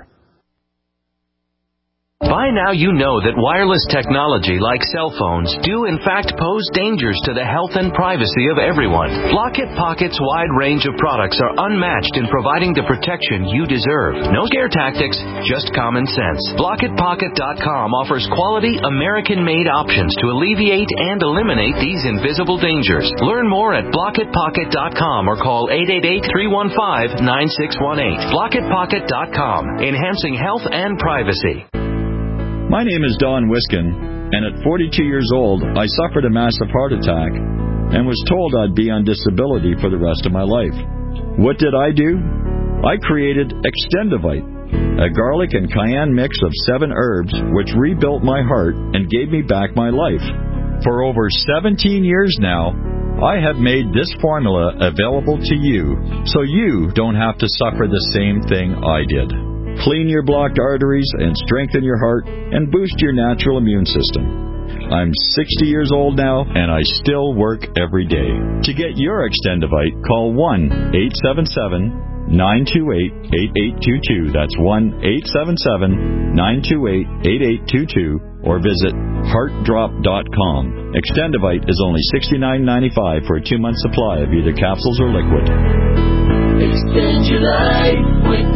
By now you know that wireless technology like cell phones do in fact pose dangers to the health and privacy of everyone. Blockit Pocket's wide range of products are unmatched in providing the protection you deserve. No scare tactics, just common sense. Blockit Pocket dot com offers quality American-made options to alleviate and eliminate these invisible dangers. Learn more at Blockit Pocket dot com or call eight eight eight, three one five, nine six one eight. Blockit Pocket dot com, enhancing health and privacy. My name is Don Wiskin, and at forty-two years old, I suffered a massive heart attack and was told I'd be on disability for the rest of my life. What did I do? I created Extendivite, a garlic and cayenne mix of seven herbs which rebuilt my heart and gave me back my life. For over seventeen years now, I have made this formula available to you so you don't have to suffer the same thing I did. Clean your blocked arteries and strengthen your heart and boost your natural immune system. I'm sixty years old now, and I still work every day. To get your Extendivite, call one eight seven seven, nine two eight, eight eight two two. That's one eight seven seven, nine two eight, eight eight two two, or visit heart drop dot com. Extendivite is only sixty-nine ninety-five for a two-month supply of either capsules or liquid. Extend your life with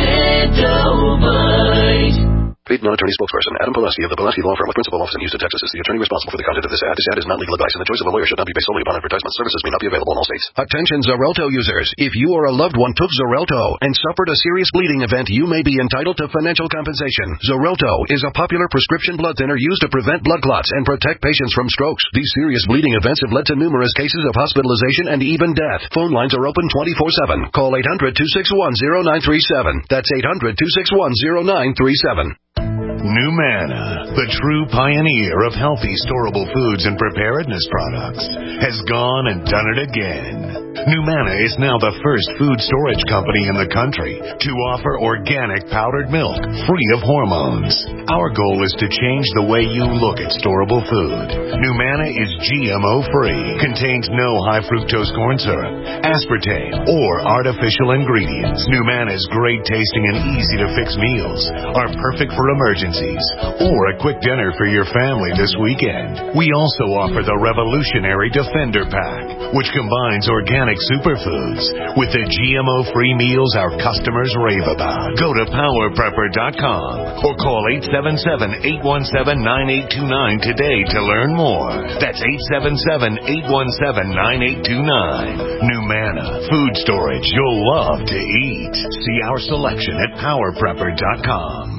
Extendivite. Paid non-attorney spokesperson Adam Pulaski of the Pulaski Law Firm with principal office in Houston, Texas is the attorney responsible for the content of this ad. This ad is not legal advice, and the choice of a lawyer should not be based solely upon advertisement. Services may not be available in all states. Attention Xarelto users. If you or a loved one took Xarelto and suffered a serious bleeding event, you may be entitled to financial compensation. Xarelto is a popular prescription blood thinner used to prevent blood clots and protect patients from strokes. These serious bleeding events have led to numerous cases of hospitalization and even death. Phone lines are open twenty-four seven. Call eight hundred, two six one, zero nine three seven. That's eight hundred, two six one, zero nine three seven. Numana, the true pioneer of healthy storable foods and preparedness products, has gone and done it again. Numana is now the first food storage company in the country to offer organic powdered milk free of hormones. Our goal is to change the way you look at storable food. Numana is G M O free, contains no high fructose corn syrup, aspartame, or artificial ingredients. Numana's great tasting and easy to fix meals are perfect for emergencies or a quick dinner for your family this weekend. We also offer the revolutionary Defender Pack, which combines organic superfoods with the G M O-free meals our customers rave about. Go to power prepper dot com or call eight seven seven, eight one seven, nine eight two nine today to learn more. That's eight seven seven, eight one seven, nine eight two nine. Numana, food storage you'll love to eat. See our selection at power prepper dot com.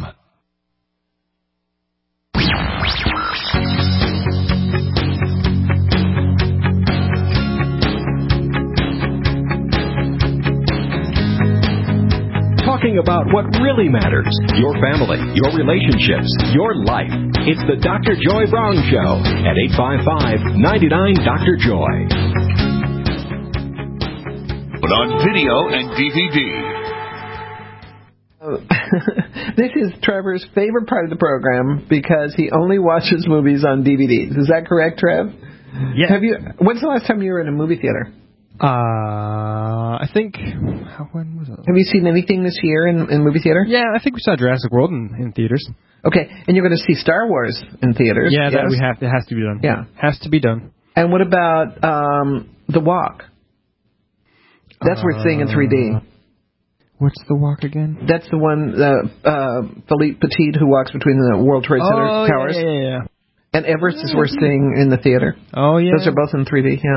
Talking about what really matters, your family, your relationships, your life. It's the Doctor Joy Brown Show at eight five five, nine nine, Doctor Joy. But on video and D V D. This is Trevor's favorite part of the program because he only watches movies on D V Ds. Is that correct, Trev? Yeah. Have you? When's the last time you were in a movie theater? Uh, I think. How, when was it? Have you seen anything this year in, in movie theater? Yeah, I think we saw Jurassic World in, in theaters. Okay, and you're going to see Star Wars in theaters. Yeah, yes? that we have. It has to be done. Yeah, has to be done. And what about um, The Walk? That's uh, worth seeing in three D. What's The Walk again? That's the one, uh, uh, Philippe Petit, who walks between the World Trade Center oh, towers. Yeah, yeah, yeah. And Everest is worth seeing in the theater. Oh, yeah. Those are both in three D, yeah.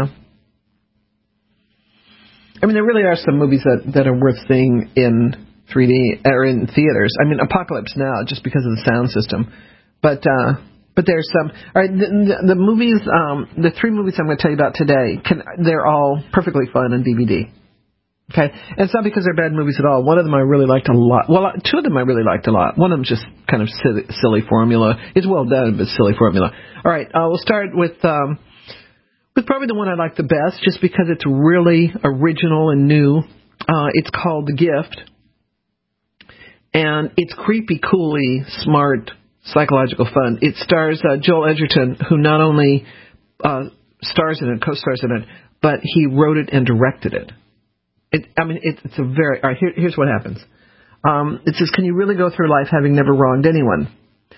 I mean, there really are some movies that, that are worth seeing in three D or in theaters. I mean, Apocalypse Now, just because of the sound system. But uh, but there's some. All right, the, the, the movies, um, the three movies I'm going to tell you about today, can, they're all perfectly fun on D V D. Okay, and it's not because they're bad movies at all. One of them I really liked a lot. Well, two of them I really liked a lot. One of them's just kind of silly, silly formula. It's well done, but silly formula. All right, uh, we'll start with um, with probably the one I like the best, just because it's really original and new. Uh, it's called The Gift, and it's creepy, coolly, smart, psychological fun. It stars uh, Joel Edgerton, who not only uh, stars in it, co-stars in it, but he wrote it and directed it. It, I mean, it, it's a very... All right, here, here's what happens. Um, it says, can you really go through life having never wronged anyone?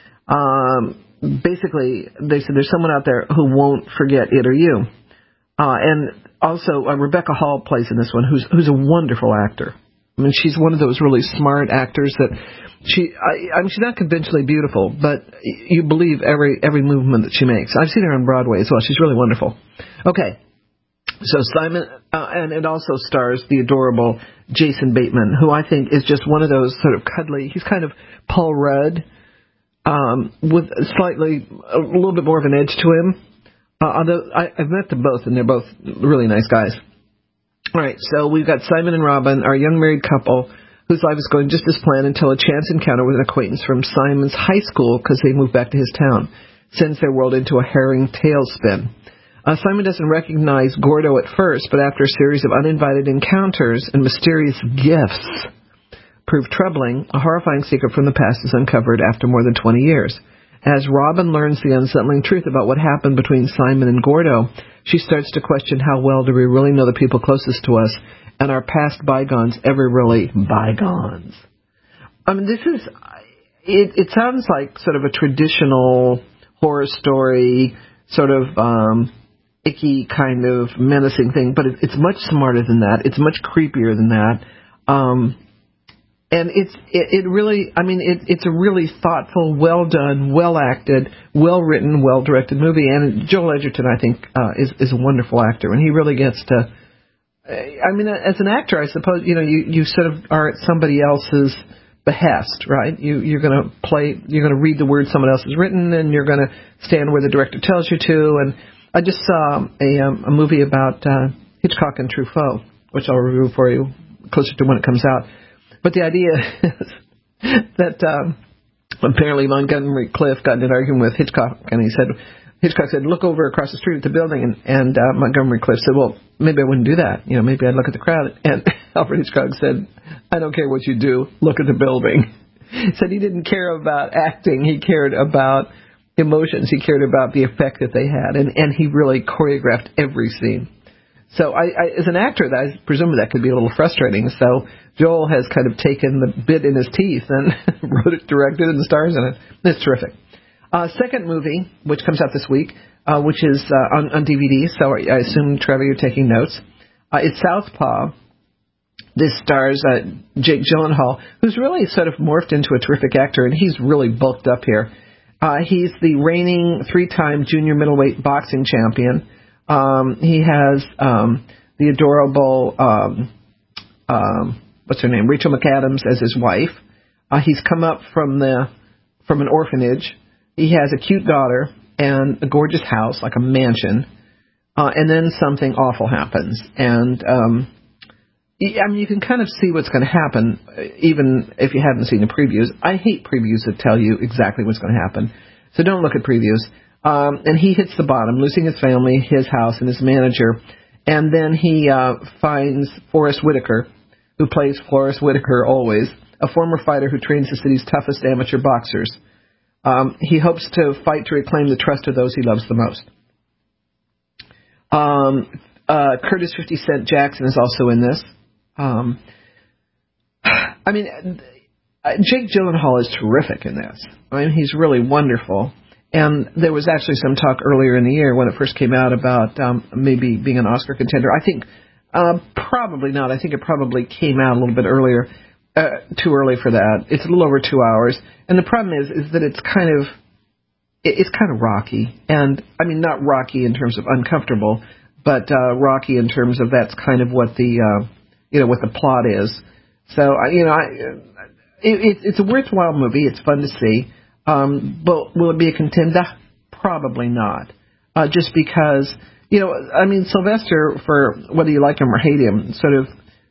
Um, basically, they said there's someone out there who won't forget it or you. Uh, and also, uh, Rebecca Hall plays in this one, who's who's a wonderful actor. I mean, she's one of those really smart actors that... she. I, I mean, she's not conventionally beautiful, but you believe every every movement that she makes. I've seen her on Broadway as well. She's really wonderful. Okay. So Simon, uh, and it also stars the adorable Jason Bateman, who I think is just one of those sort of cuddly, he's kind of Paul Rudd, um, with slightly, a little bit more of an edge to him. Uh, although I, I've met them both, and they're both really nice guys. All right, so we've got Simon and Robin, our young married couple, whose life is going just as planned until a chance encounter with an acquaintance from Simon's high school, because they moved back to his town, sends their world into a harrowing tailspin. Uh, Simon doesn't recognize Gordo at first, but after a series of uninvited encounters and mysterious gifts prove troubling, a horrifying secret from the past is uncovered after more than twenty years. As Robin learns the unsettling truth about what happened between Simon and Gordo, she starts to question how well do we really know the people closest to us, and are past bygones ever really bygones? I mean, this is, it, it sounds like sort of a traditional horror story, sort of, um, icky kind of menacing thing, but it, it's much smarter than that. It's much creepier than that. Um, and it's it, it really, I mean, it, it's a really thoughtful, well done, well acted, well written, well directed movie. And Joel Edgerton, I think, uh, is is a wonderful actor, and he really gets to. I mean, as an actor, I suppose you know you, you sort of are at somebody else's behest, right? You you're going to play, you're going to read the words someone else has written, and you're going to stand where the director tells you to. And I just saw a, um, a movie about uh, Hitchcock and Truffaut, which I'll review for you closer to when it comes out. But the idea is that um, apparently Montgomery Clift got in an argument with Hitchcock, and he said, Hitchcock said, look over across the street at the building, and, and uh, Montgomery Clift said, well, maybe I wouldn't do that. You know, maybe I'd look at the crowd. And Alfred Hitchcock said, I don't care what you do, look at the building. He said he didn't care about acting, he cared about emotions. He cared about the effect that they had, and, and he really choreographed every scene. So I, I, as an actor, that, I presume that could be a little frustrating. So Joel has kind of taken the bit in his teeth and wrote it, directed, and stars in it. It's terrific. Uh, second movie, which comes out this week, uh, which is uh, on, on D V D, so I assume, Trevor, you're taking notes. Uh, it's Southpaw. This stars uh, Jake Gyllenhaal, who's really sort of morphed into a terrific actor, and he's really bulked up here. Uh, he's the reigning three-time junior middleweight boxing champion. Um, he has um, the adorable, um, um, what's her name, Rachel McAdams as his wife. Uh, he's come up from the from an orphanage. He has a cute daughter and a gorgeous house, like a mansion. Uh, and then something awful happens. And um, I mean, you can kind of see what's going to happen, even if you haven't seen the previews. I hate previews that tell you exactly what's going to happen, so don't look at previews. Um, and he hits the bottom, losing his family, his house, and his manager. And then he uh, finds Forrest Whitaker, who plays Forrest Whitaker always, a former fighter who trains the city's toughest amateur boxers. Um, he hopes to fight to reclaim the trust of those he loves the most. Um, uh, Curtis fifty Cent Jackson is also in this. Um, I mean, Jake Gyllenhaal is terrific in this. I mean, he's really wonderful. And there was actually some talk earlier in the year when it first came out about um, maybe being an Oscar contender. I think uh, probably not. I think it probably came out a little bit earlier, uh, too early for that. It's a little over two hours. And the problem is, is that it's kind of, it's kind of rocky. And I mean, not rocky in terms of uncomfortable, but uh, rocky in terms of that's kind of what the, uh, you know, what the plot is. So, you know, I, it, it's a worthwhile movie. It's fun to see. Um, but will it be a contender? Probably not. Uh, just because, you know, I mean, Sylvester, for whether you like him or hate him, sort of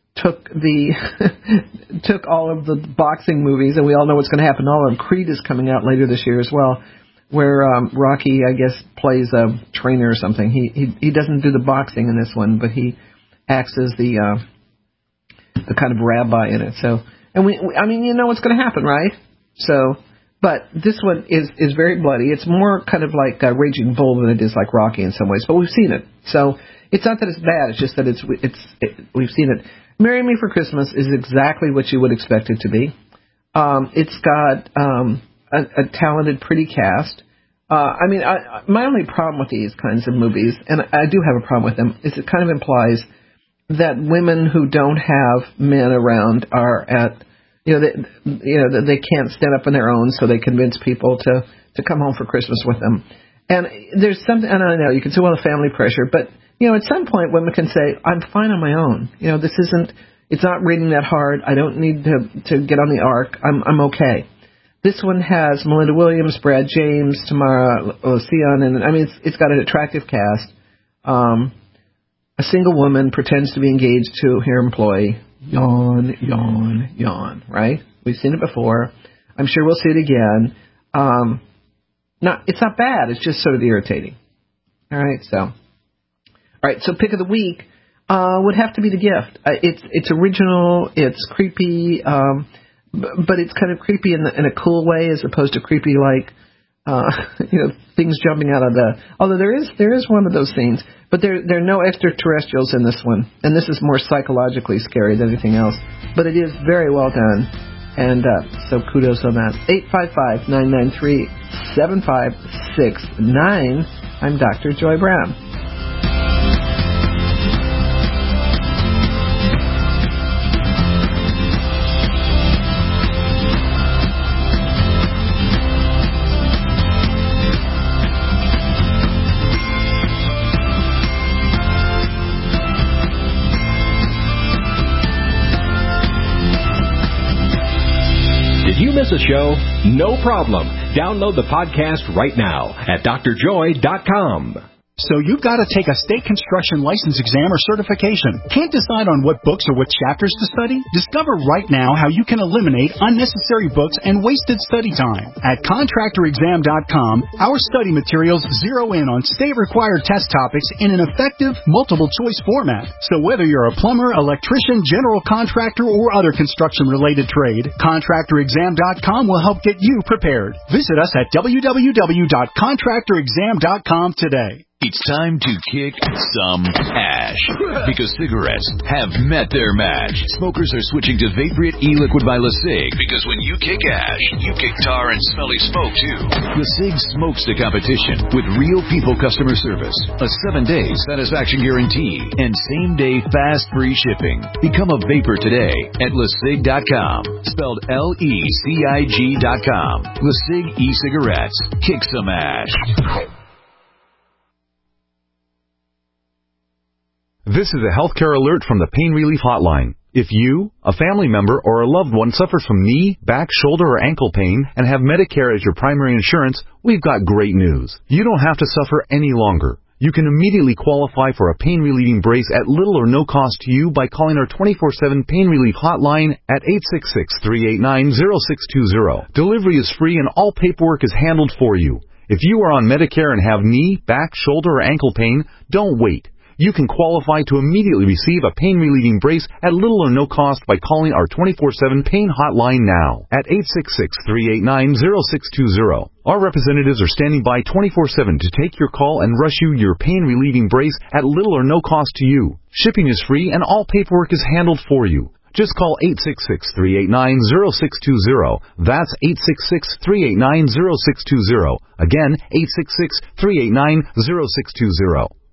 took the took all of the boxing movies, and we all know what's going to happen to all of them. Creed is coming out later this year as well, where um, Rocky, I guess, plays a trainer or something. He he he doesn't do the boxing in this one, but he acts as the uh, the kind of rabbi in it. So, and we, I mean, you know what's going to happen, right? So, but this one is is very bloody. It's more kind of like uh, Raging Bull than it is like Rocky in some ways, but we've seen it. So it's not that it's bad. It's just that it's it's it, we've seen it. Marry Me for Christmas is exactly what you would expect it to be. Um, it's got um, a, a talented, pretty cast. Uh, I mean, I, my only problem with these kinds of movies, and I do have a problem with them, is it kind of implies that women who don't have men around are at, you know, they, you know, they can't stand up on their own, so they convince people to, to come home for Christmas with them. And there's something, and I know you can say, well, the family pressure, but you know, at some point, women can say, I'm fine on my own. You know, this isn't, it's not reading that hard. I don't need to to get on the ark. I'm I'm okay. This one has Melinda Williams, Brad James, Tamara Lucian, and I mean, it's, it's got an attractive cast. Um, a single woman pretends to be engaged to her employee. Yawn, yawn, yawn, right? We've seen it before. I'm sure we'll see it again. Um, not, it's not bad. It's just sort of irritating. All right, so. All right, so pick of the week uh, would have to be The Gift. Uh, it's it's original, it's creepy, um, b- but it's kind of creepy in, the, in a cool way as opposed to creepy like uh, you know things jumping out of the. Although there is there is one of those scenes, but there there are no extraterrestrials in this one, and this is more psychologically scary than anything else. But it is very well done, and uh, so kudos on that. eight five five, nine nine three, seven five six nine. I'm Doctor Joy Brown. Did you miss a show? No problem. Download the podcast right now at D R joy dot com. So you've got to take a state construction license exam or certification. Can't decide on what books or what chapters to study? Discover right now how you can eliminate unnecessary books and wasted study time. At contractor exam dot com, our study materials zero in on state-required test topics in an effective, multiple-choice format. So whether you're a plumber, electrician, general contractor, or other construction-related trade, contractor exam dot com will help get you prepared. Visit us at w w w dot contractor exam dot com today. It's time to kick some ash, because cigarettes have met their match. Smokers are switching to Vaporite e-liquid by LeSig, because when you kick ash, you kick tar and smelly smoke too. LeSig smokes the competition with real people customer service, a seven-day satisfaction guarantee, and same-day fast free shipping. Become a vapor today at LeSig dot com, spelled L E C I G dot com. LeSig e-cigarettes. Kick some ash. This is a healthcare alert from the Pain Relief Hotline. If you, a family member, or a loved one suffers from knee, back, shoulder, or ankle pain and have Medicare as your primary insurance, we've got great news. You don't have to suffer any longer. You can immediately qualify for a pain-relieving brace at little or no cost to you by calling our twenty-four seven Pain Relief Hotline at eight six six, three eight nine, zero six two zero. Delivery is free and all paperwork is handled for you. If you are on Medicare and have knee, back, shoulder, or ankle pain, don't wait. You can qualify to immediately receive a pain-relieving brace at little or no cost by calling our twenty-four seven Pain Hotline now at eight six six, three eight nine, zero six two zero. Our representatives are standing by twenty-four seven to take your call and rush you your pain-relieving brace at little or no cost to you. Shipping is free and all paperwork is handled for you. Just call eight six six, three eight nine, zero six two zero. That's eight six six, three eight nine, zero six two zero. Again, eight six six, three eight nine, zero six two zero.